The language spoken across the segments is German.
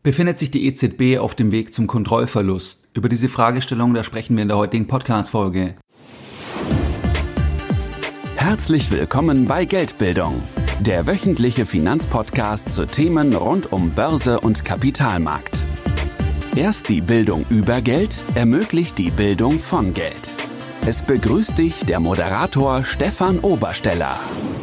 Befindet sich die EZB auf dem Weg zum Kontrollverlust? Über diese Fragestellung, da sprechen wir in der heutigen Podcast-Folge. Herzlich willkommen bei Geldbildung, der wöchentliche Finanzpodcast zu Themen rund um Börse und Kapitalmarkt. Erst die Bildung über Geld ermöglicht die Bildung von Geld. Es begrüßt dich der Moderator Stefan Obersteller.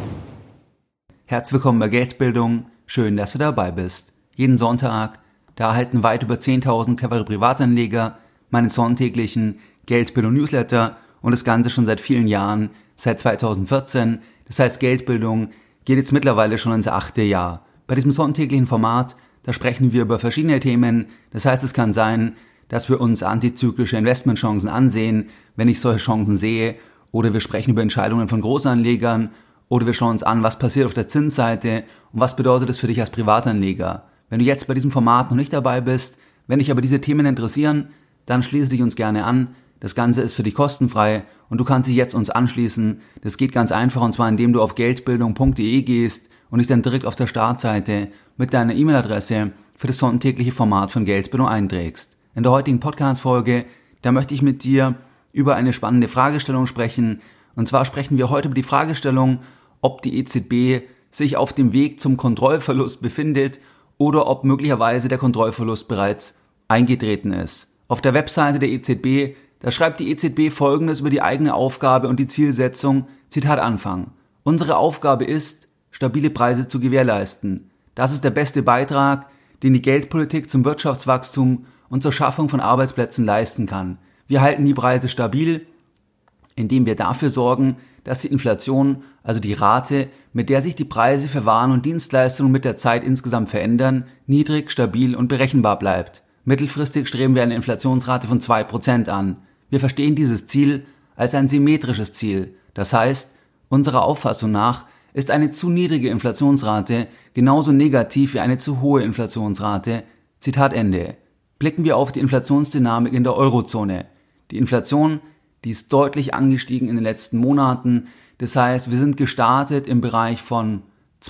Herzlich willkommen bei Geldbildung. Schön, dass du dabei bist. Jeden Sonntag, da erhalten weit über 10.000 clevere Privatanleger meinen sonntäglichen Geldbildung-Newsletter und das Ganze schon seit vielen Jahren, seit 2014. Das heißt, Geldbildung geht jetzt mittlerweile schon ins 8. Jahr. Bei diesem sonntäglichen Format, da sprechen wir über verschiedene Themen. Das heißt, es kann sein, dass wir uns antizyklische Investmentchancen ansehen, wenn ich solche Chancen sehe, oder wir sprechen über Entscheidungen von Großanlegern, oder wir schauen uns an, was passiert auf der Zinsseite und was bedeutet das für dich als Privatanleger. Wenn du jetzt bei diesem Format noch nicht dabei bist, wenn dich aber diese Themen interessieren, dann schließe dich uns gerne an. Das Ganze ist für dich kostenfrei und du kannst dich jetzt uns anschließen. Das geht ganz einfach, und zwar indem du auf geldbildung.de gehst und dich dann direkt auf der Startseite mit deiner E-Mail-Adresse für das sonntägliche Format von Geldbildung einträgst. In der heutigen Podcast-Folge, da möchte ich mit dir über eine spannende Fragestellung sprechen. Und zwar sprechen wir heute über die Fragestellung, ob die EZB sich auf dem Weg zum Kontrollverlust befindet oder ob möglicherweise der Kontrollverlust bereits eingetreten ist. Auf der Webseite der EZB, da schreibt die EZB Folgendes über die eigene Aufgabe und die Zielsetzung, Zitat Anfang. Unsere Aufgabe ist, stabile Preise zu gewährleisten. Das ist der beste Beitrag, den die Geldpolitik zum Wirtschaftswachstum und zur Schaffung von Arbeitsplätzen leisten kann. Wir halten die Preise stabil, indem wir dafür sorgen, dass die Inflation, also die Rate, mit der sich die Preise für Waren und Dienstleistungen mit der Zeit insgesamt verändern, niedrig, stabil und berechenbar bleibt. Mittelfristig streben wir eine Inflationsrate von 2% an. Wir verstehen dieses Ziel als ein symmetrisches Ziel. Das heißt, unserer Auffassung nach ist eine zu niedrige Inflationsrate genauso negativ wie eine zu hohe Inflationsrate. Zitat Ende. Blicken wir auf die Inflationsdynamik in der Eurozone. Die Inflation, die ist deutlich angestiegen in den letzten Monaten. Das heißt, wir sind gestartet im Bereich von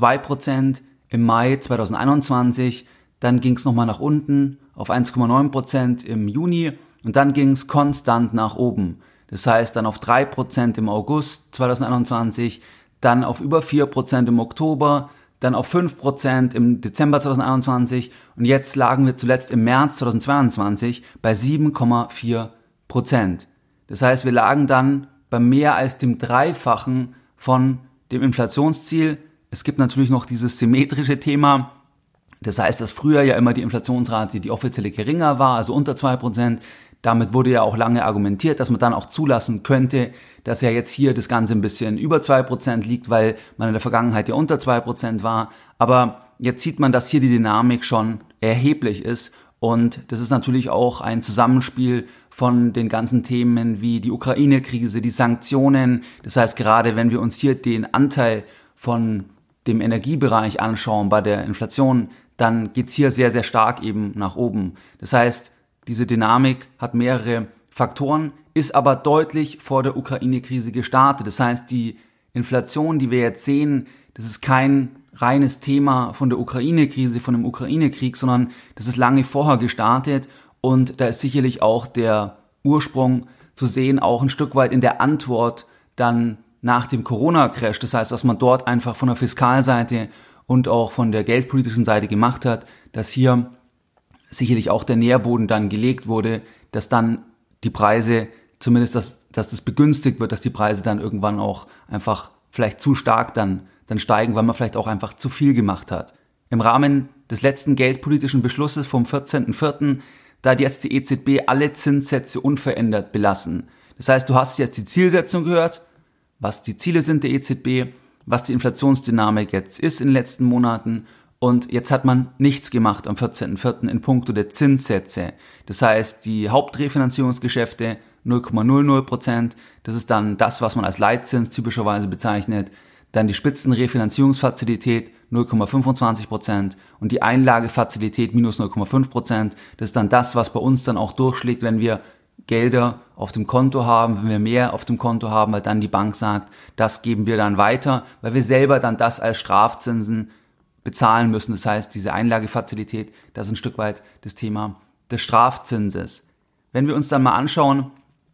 2% im Mai 2021. Dann ging es nochmal nach unten auf 1,9% im Juni und dann ging es konstant nach oben. Das heißt, dann auf 3% im August 2021, dann auf über 4% im Oktober, dann auf 5% im Dezember 2021 und jetzt lagen wir zuletzt im März 2022 bei 7,4%. Das heißt, wir lagen dann bei mehr als dem Dreifachen von dem Inflationsziel. Es gibt natürlich noch dieses symmetrische Thema. Das heißt, dass früher ja immer die Inflationsrate, die offizielle, geringer war, also unter 2%. Damit wurde ja auch lange argumentiert, dass man dann auch zulassen könnte, dass ja jetzt hier das Ganze ein bisschen über 2% liegt, weil man in der Vergangenheit ja unter 2% war. Aber jetzt sieht man, dass hier die Dynamik schon erheblich ist. Und das ist natürlich auch ein Zusammenspiel von den ganzen Themen wie die Ukraine-Krise, die Sanktionen. Das heißt, gerade wenn wir uns hier den Anteil von dem Energiebereich anschauen bei der Inflation, dann geht's hier sehr, sehr stark eben nach oben. Das heißt, diese Dynamik hat mehrere Faktoren, ist aber deutlich vor der Ukraine-Krise gestartet. Das heißt, die Inflation, die wir jetzt sehen, das ist kein reines Thema von der Ukraine-Krise, von dem Ukraine-Krieg, sondern das ist lange vorher gestartet und da ist sicherlich auch der Ursprung zu sehen, auch ein Stück weit in der Antwort dann nach dem Corona-Crash. Das heißt, dass man dort einfach von der Fiskalseite und auch von der geldpolitischen Seite gemacht hat, dass hier sicherlich auch der Nährboden dann gelegt wurde, dass dann die Preise, zumindest dass das begünstigt wird, dass die Preise dann irgendwann auch einfach vielleicht zu stark dann steigen, weil man vielleicht auch einfach zu viel gemacht hat. Im Rahmen des letzten geldpolitischen Beschlusses vom 14.04., da hat jetzt die EZB alle Zinssätze unverändert belassen. Das heißt, du hast jetzt die Zielsetzung gehört, was die Ziele sind der EZB, was die Inflationsdynamik jetzt ist in den letzten Monaten, und jetzt hat man nichts gemacht am 14.04. in puncto der Zinssätze. Das heißt, die Hauptrefinanzierungsgeschäfte 0,00%, das ist dann das, was man als Leitzins typischerweise bezeichnet. Dann die Spitzenrefinanzierungsfazilität 0,25% und die Einlagefazilität minus 0,5%. Das ist dann das, was bei uns dann auch durchschlägt, wenn wir Gelder auf dem Konto haben, wenn wir mehr auf dem Konto haben, weil dann die Bank sagt, das geben wir dann weiter, weil wir selber dann das als Strafzinsen bezahlen müssen. Das heißt, diese Einlagefazilität, das ist ein Stück weit das Thema des Strafzinses. Wenn wir uns dann mal anschauen,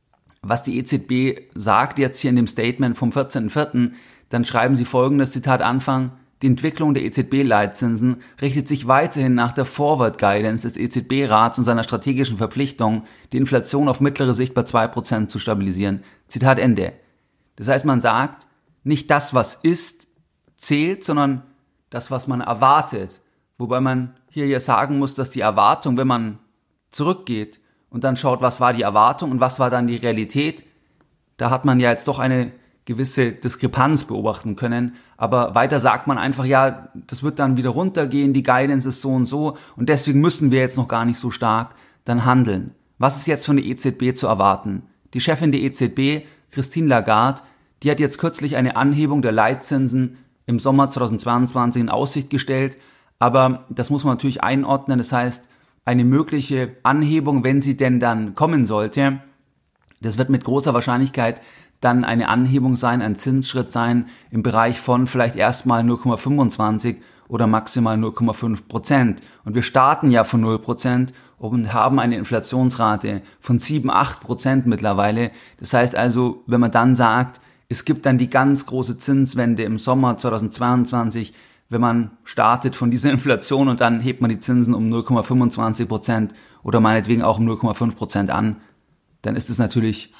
was die EZB sagt jetzt hier in dem Statement vom 14.04., dann schreiben sie folgendes, Zitat Anfang: Die Entwicklung der EZB-Leitzinsen richtet sich weiterhin nach der Forward Guidance des EZB-Rats und seiner strategischen Verpflichtung, die Inflation auf mittlere Sicht bei 2% zu stabilisieren. Zitat Ende. Das heißt, man sagt, nicht das, was ist, zählt, sondern das, was man erwartet. Wobei man hier ja sagen muss, dass die Erwartung, wenn man zurückgeht und dann schaut, was war die Erwartung und was war dann die Realität, da hat man ja jetzt doch eine gewisse Diskrepanz beobachten können, aber weiter sagt man einfach, ja, das wird dann wieder runtergehen, die Guidance ist so und deswegen müssen wir jetzt noch gar nicht so stark dann handeln. Was ist jetzt von der EZB zu erwarten? Die Chefin der EZB, Christine Lagarde, die hat jetzt kürzlich eine Anhebung der Leitzinsen im Sommer 2022 in Aussicht gestellt, aber das muss man natürlich einordnen, das heißt, eine mögliche Anhebung, wenn sie denn dann kommen sollte, das wird mit großer Wahrscheinlichkeit dann eine Anhebung sein, ein Zinsschritt sein im Bereich von vielleicht erstmal 0,25 oder maximal 0,5%. Und wir starten ja von 0% und haben eine Inflationsrate von 7-8% mittlerweile. Das heißt also, wenn man dann sagt, es gibt dann die ganz große Zinswende im Sommer 2022, wenn man startet von dieser Inflation und dann hebt man die Zinsen um 0,25% oder meinetwegen auch um 0,5% an, dann ist es natürlich,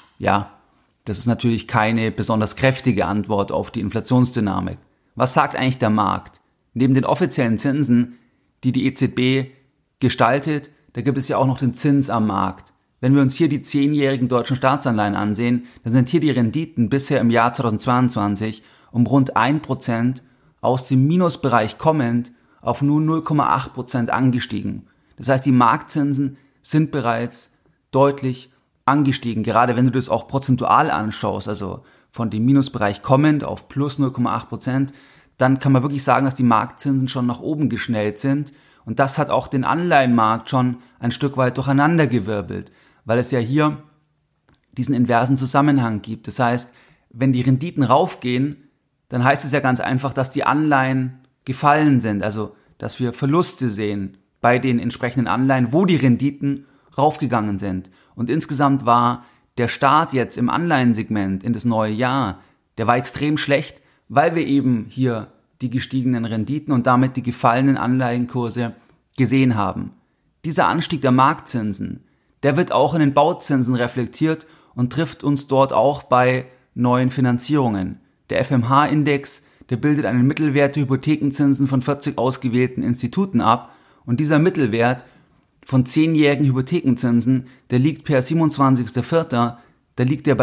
das ist natürlich keine besonders kräftige Antwort auf die Inflationsdynamik. Was sagt eigentlich der Markt? Neben den offiziellen Zinsen, die die EZB gestaltet, da gibt es ja auch noch den Zins am Markt. Wenn wir uns hier die 10-jährigen deutschen Staatsanleihen ansehen, dann sind hier die Renditen bisher im Jahr 2022 um rund 1% aus dem Minusbereich kommend auf nur 0,8% angestiegen. Das heißt, die Marktzinsen sind bereits deutlich angestiegen, gerade wenn du das auch prozentual anschaust, also von dem Minusbereich kommend auf plus 0,8%, dann kann man wirklich sagen, dass die Marktzinsen schon nach oben geschnellt sind und das hat auch den Anleihenmarkt schon ein Stück weit durcheinandergewirbelt, weil es ja hier diesen inversen Zusammenhang gibt. Das heißt, wenn die Renditen raufgehen, dann heißt es ja ganz einfach, dass die Anleihen gefallen sind, also dass wir Verluste sehen bei den entsprechenden Anleihen, wo die Renditen raufgegangen sind. Und insgesamt war der Start jetzt im Anleihensegment in das neue Jahr, der war extrem schlecht, weil wir eben hier die gestiegenen Renditen und damit die gefallenen Anleihenkurse gesehen haben. Dieser Anstieg der Marktzinsen, der wird auch in den Bauzinsen reflektiert und trifft uns dort auch bei neuen Finanzierungen. Der FMH-Index, der bildet einen Mittelwert der Hypothekenzinsen von 40 ausgewählten Instituten ab und dieser Mittelwert von 10-jährigen Hypothekenzinsen, der liegt per 27.04., da liegt er bei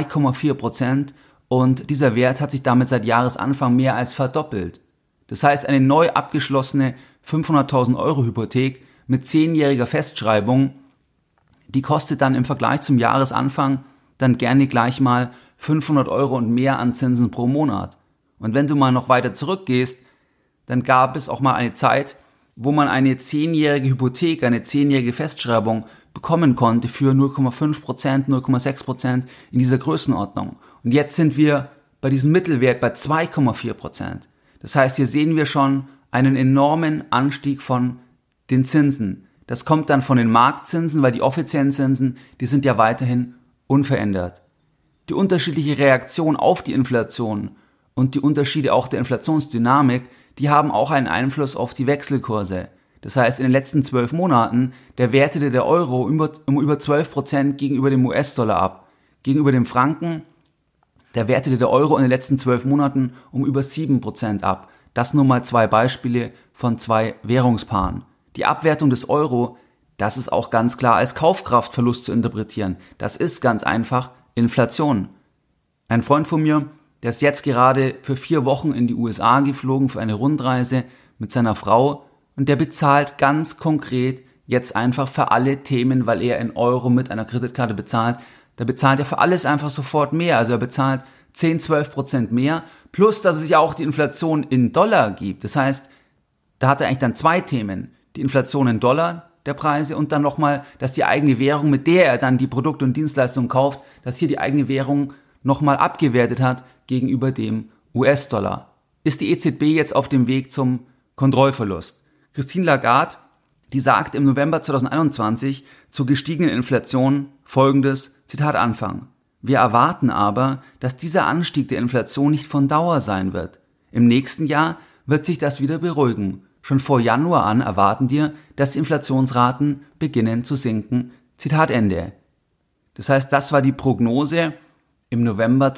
2,4% und dieser Wert hat sich damit seit Jahresanfang mehr als verdoppelt. Das heißt, eine neu abgeschlossene 500.000 Euro Hypothek mit 10-jähriger Festschreibung, die kostet dann im Vergleich zum Jahresanfang dann gerne gleich mal 500 Euro und mehr an Zinsen pro Monat. Und wenn du mal noch weiter zurückgehst, dann gab es auch mal eine Zeit, wo man eine 10-jährige Hypothek, eine 10-jährige Festschreibung bekommen konnte für 0,5%, 0,6% in dieser Größenordnung. Und jetzt sind wir bei diesem Mittelwert bei 2,4%. Das heißt, hier sehen wir schon einen enormen Anstieg von den Zinsen. Das kommt dann von den Marktzinsen, weil die offiziellen Zinsen, die sind ja weiterhin unverändert. Die unterschiedliche Reaktion auf die Inflation und die Unterschiede auch der Inflationsdynamik, die haben auch einen Einfluss auf die Wechselkurse. Das heißt, in den letzten 12 Monaten, der wertete der Euro um über 12% gegenüber dem US-Dollar ab. Gegenüber dem Franken, der wertete der Euro in den letzten 12 Monaten um über 7% ab. Das nur mal 2 Beispiele von 2 Währungspaaren. Die Abwertung des Euro, das ist auch ganz klar als Kaufkraftverlust zu interpretieren. Das ist ganz einfach Inflation. Ein Freund von mir, der ist jetzt gerade für 4 Wochen in die USA geflogen für eine Rundreise mit seiner Frau und der bezahlt ganz konkret jetzt einfach für alle Themen, weil er in Euro mit einer Kreditkarte bezahlt, da bezahlt er für alles einfach sofort mehr. Also er bezahlt 10-12% mehr, plus dass es ja auch die Inflation in Dollar gibt. Das heißt, da hat er eigentlich dann 2 Themen. Die Inflation in Dollar der Preise und dann nochmal, dass die eigene Währung, mit der er dann die Produkte und Dienstleistungen kauft, dass hier die eigene Währung nochmal abgewertet hat gegenüber dem US-Dollar. Ist die EZB jetzt auf dem Weg zum Kontrollverlust. Christine Lagarde, die sagt im November 2021 zur gestiegenen Inflation folgendes, Zitat Anfang: Wir erwarten aber, dass dieser Anstieg der Inflation nicht von Dauer sein wird. Im nächsten Jahr wird sich das wieder beruhigen. Schon vor Januar an erwarten wir, dass die Inflationsraten beginnen zu sinken. Zitat Ende. Das heißt, das war die Prognose im November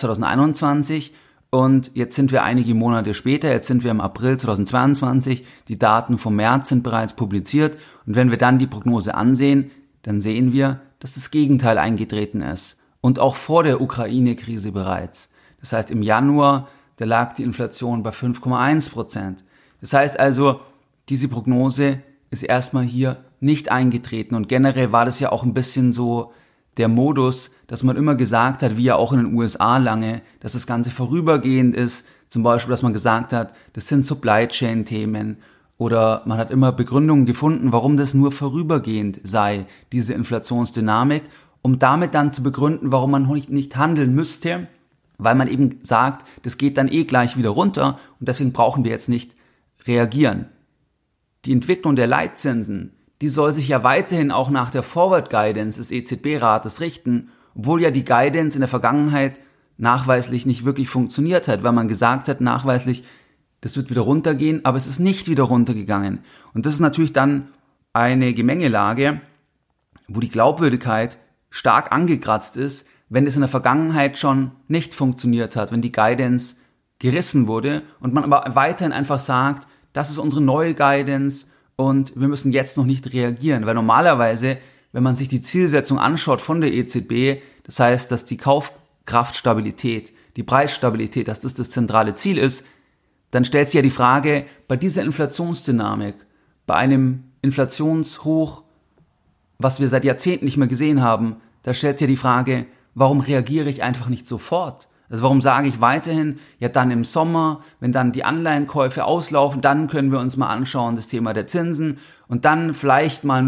2021 und jetzt sind wir einige Monate später, jetzt sind wir im April 2022, die Daten vom März sind bereits publiziert und wenn wir dann die Prognose ansehen, dann sehen wir, dass das Gegenteil eingetreten ist und auch vor der Ukraine-Krise bereits. Das heißt, im Januar, da lag die Inflation bei 5,1%. Das heißt also, diese Prognose ist erstmal hier nicht eingetreten und generell war das ja auch ein bisschen so der Modus, dass man immer gesagt hat, wie ja auch in den USA lange, dass das Ganze vorübergehend ist, zum Beispiel, dass man gesagt hat, das sind Supply Chain Themen oder man hat immer Begründungen gefunden, warum das nur vorübergehend sei, diese Inflationsdynamik, um damit dann zu begründen, warum man nicht handeln müsste, weil man eben sagt, das geht dann gleich wieder runter und deswegen brauchen wir jetzt nicht reagieren. Die Entwicklung der Leitzinsen, die soll sich ja weiterhin auch nach der Forward Guidance des EZB-Rates richten, obwohl ja die Guidance in der Vergangenheit nachweislich nicht wirklich funktioniert hat, weil man gesagt hat, nachweislich, das wird wieder runtergehen, aber es ist nicht wieder runtergegangen. Und das ist natürlich dann eine Gemengelage, wo die Glaubwürdigkeit stark angekratzt ist, wenn es in der Vergangenheit schon nicht funktioniert hat, wenn die Guidance gerissen wurde und man aber weiterhin einfach sagt, das ist unsere neue Guidance und wir müssen jetzt noch nicht reagieren, weil normalerweise, wenn man sich die Zielsetzung anschaut von der EZB, das heißt, dass die Kaufkraftstabilität, die Preisstabilität, dass das das zentrale Ziel ist, dann stellt sich ja die Frage, bei dieser Inflationsdynamik, bei einem Inflationshoch, was wir seit Jahrzehnten nicht mehr gesehen haben, da stellt sich ja die Frage, warum reagiere ich einfach nicht sofort? Also warum sage ich weiterhin, ja dann im Sommer, wenn dann die Anleihenkäufe auslaufen, dann können wir uns mal anschauen, das Thema der Zinsen und dann vielleicht mal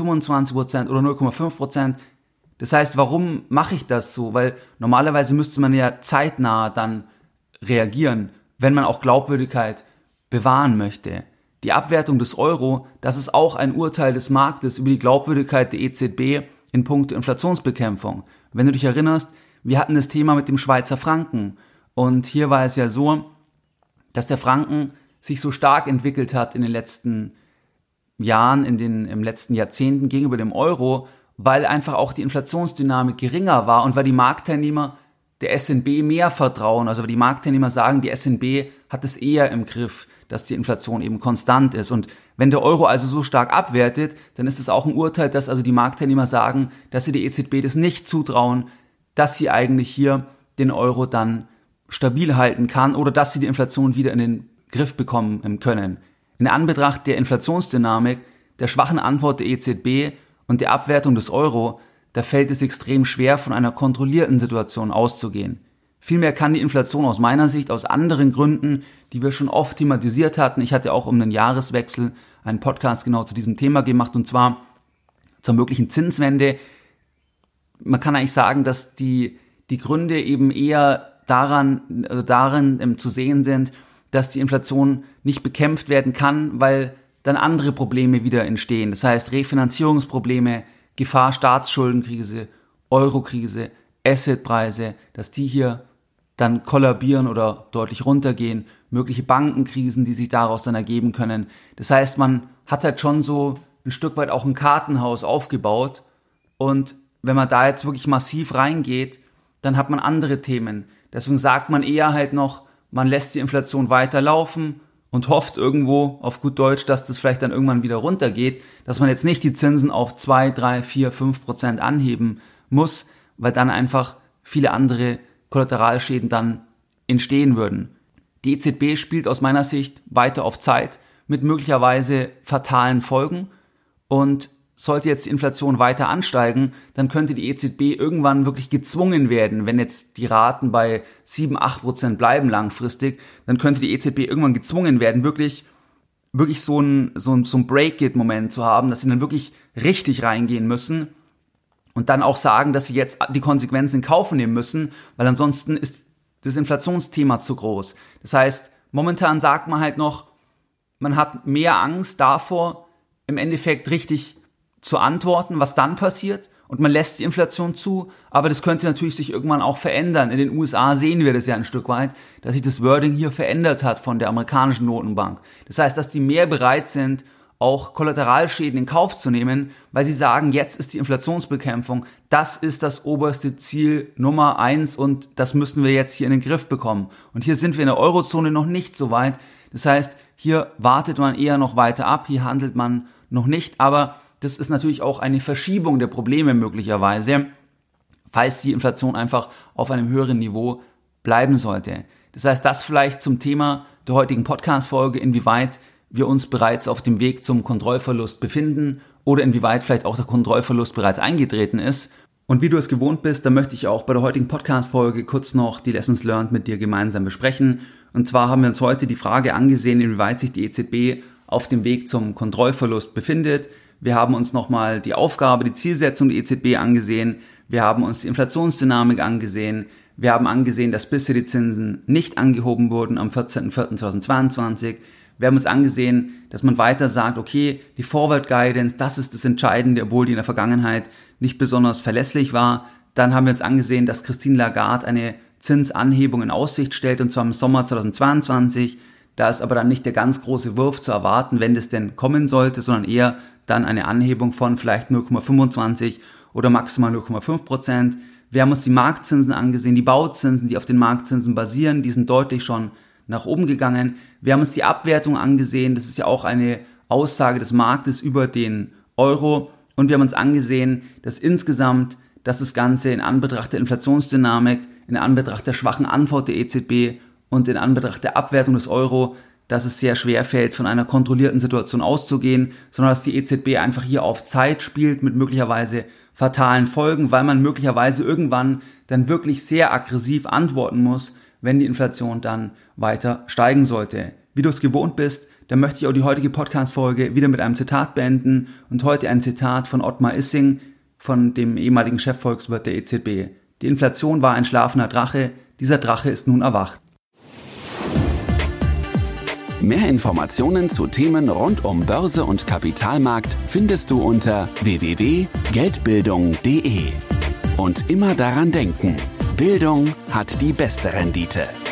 0,25% oder 0,5%. Das heißt, warum mache ich das so? Weil normalerweise müsste man ja zeitnah dann reagieren, wenn man auch Glaubwürdigkeit bewahren möchte. Die Abwertung des Euro, das ist auch ein Urteil des Marktes über die Glaubwürdigkeit der EZB in puncto Inflationsbekämpfung. Wenn du dich erinnerst, wir hatten das Thema mit dem Schweizer Franken und hier war es ja so, dass der Franken sich so stark entwickelt hat in den letzten Jahren, im letzten Jahrzehnten gegenüber dem Euro, weil einfach auch die Inflationsdynamik geringer war und weil die Marktteilnehmer der SNB mehr vertrauen, also weil die Marktteilnehmer sagen, die SNB hat es eher im Griff, dass die Inflation eben konstant ist und wenn der Euro also so stark abwertet, dann ist es auch ein Urteil, dass also die Marktteilnehmer sagen, dass sie der EZB das nicht zutrauen, dass sie eigentlich hier den Euro dann stabil halten kann oder dass sie die Inflation wieder in den Griff bekommen können. In Anbetracht der Inflationsdynamik, der schwachen Antwort der EZB und der Abwertung des Euro, da fällt es extrem schwer, von einer kontrollierten Situation auszugehen. Vielmehr kann die Inflation aus meiner Sicht aus anderen Gründen, die wir schon oft thematisiert hatten, ich hatte auch um den Jahreswechsel einen Podcast genau zu diesem Thema gemacht und zwar zur möglichen Zinswende. Man kann eigentlich sagen, dass die Gründe eben eher darin zu sehen sind, dass die Inflation nicht bekämpft werden kann, weil dann andere Probleme wieder entstehen. Das heißt Refinanzierungsprobleme, Gefahr Staatsschuldenkrise, Eurokrise, Assetpreise, dass die hier dann kollabieren oder deutlich runtergehen, mögliche Bankenkrisen, die sich daraus dann ergeben können. Das heißt, man hat halt schon so ein Stück weit auch ein Kartenhaus aufgebaut und wenn man da jetzt wirklich massiv reingeht, dann hat man andere Themen. Deswegen sagt man eher halt noch, man lässt die Inflation weiterlaufen und hofft irgendwo auf gut Deutsch, dass das vielleicht dann irgendwann wieder runtergeht, dass man jetzt nicht die Zinsen auf 2, 3, 4, 5% anheben muss, weil dann einfach viele andere Kollateralschäden dann entstehen würden. Die EZB spielt aus meiner Sicht weiter auf Zeit mit möglicherweise fatalen Folgen und sollte jetzt die Inflation weiter ansteigen, dann könnte die EZB irgendwann wirklich gezwungen werden, wenn jetzt die Raten bei 7, 8% bleiben langfristig, dann könnte die EZB irgendwann gezwungen werden, wirklich so ein Break-it-Moment zu haben, dass sie dann wirklich richtig reingehen müssen und dann auch sagen, dass sie jetzt die Konsequenzen in Kauf nehmen müssen, weil ansonsten ist das Inflationsthema zu groß. Das heißt, momentan sagt man halt noch, man hat mehr Angst davor, im Endeffekt richtig zu antworten, was dann passiert, und man lässt die Inflation zu, aber das könnte natürlich sich irgendwann auch verändern. In den USA sehen wir das ja ein Stück weit, dass sich das Wording hier verändert hat von der amerikanischen Notenbank. Das heißt, dass die mehr bereit sind, auch Kollateralschäden in Kauf zu nehmen, weil sie sagen, jetzt ist die Inflationsbekämpfung, das ist das oberste Ziel Nummer 1 und das müssen wir jetzt hier in den Griff bekommen. Und hier sind wir in der Eurozone noch nicht so weit. Das heißt, hier wartet man eher noch weiter ab, hier handelt man noch nicht, aber das ist natürlich auch eine Verschiebung der Probleme möglicherweise, falls die Inflation einfach auf einem höheren Niveau bleiben sollte. Das heißt, das vielleicht zum Thema der heutigen Podcast-Folge, inwieweit wir uns bereits auf dem Weg zum Kontrollverlust befinden oder inwieweit vielleicht auch der Kontrollverlust bereits eingetreten ist. Und wie du es gewohnt bist, da möchte ich auch bei der heutigen Podcast-Folge kurz noch die Lessons learned mit dir gemeinsam besprechen. Und zwar haben wir uns heute die Frage angesehen, inwieweit sich die EZB auf dem Weg zum Kontrollverlust befindet. Wir haben uns nochmal die Aufgabe, die Zielsetzung der EZB angesehen. Wir haben uns die Inflationsdynamik angesehen. Wir haben angesehen, dass bisher die Zinsen nicht angehoben wurden am 14.04.2022. Wir haben uns angesehen, dass man weiter sagt, okay, die Forward Guidance, das ist das Entscheidende, obwohl die in der Vergangenheit nicht besonders verlässlich war. Dann haben wir uns angesehen, dass Christine Lagarde eine Zinsanhebung in Aussicht stellt, und zwar im Sommer 2022. Da ist aber dann nicht der ganz große Wurf zu erwarten, wenn das denn kommen sollte, sondern eher dann eine Anhebung von vielleicht 0,25 oder maximal 0,5%. Wir haben uns die Marktzinsen angesehen, die Bauzinsen, die auf den Marktzinsen basieren, die sind deutlich schon nach oben gegangen. Wir haben uns die Abwertung angesehen, das ist ja auch eine Aussage des Marktes über den Euro. Und wir haben uns angesehen, dass insgesamt, dass das Ganze in Anbetracht der Inflationsdynamik, in Anbetracht der schwachen Antwort der EZB und in Anbetracht der Abwertung des Euro, dass es sehr schwer fällt, von einer kontrollierten Situation auszugehen, sondern dass die EZB einfach hier auf Zeit spielt mit möglicherweise fatalen Folgen, weil man möglicherweise irgendwann dann wirklich sehr aggressiv antworten muss, wenn die Inflation dann weiter steigen sollte. Wie du es gewohnt bist, dann möchte ich auch die heutige Podcast-Folge wieder mit einem Zitat beenden, und heute ein Zitat von Ottmar Issing, von dem ehemaligen Chefvolkswirt der EZB. Die Inflation war ein schlafender Drache, dieser Drache ist nun erwacht. Mehr Informationen zu Themen rund um Börse und Kapitalmarkt findest du unter www.geldbildung.de. Und immer daran denken, Bildung hat die beste Rendite.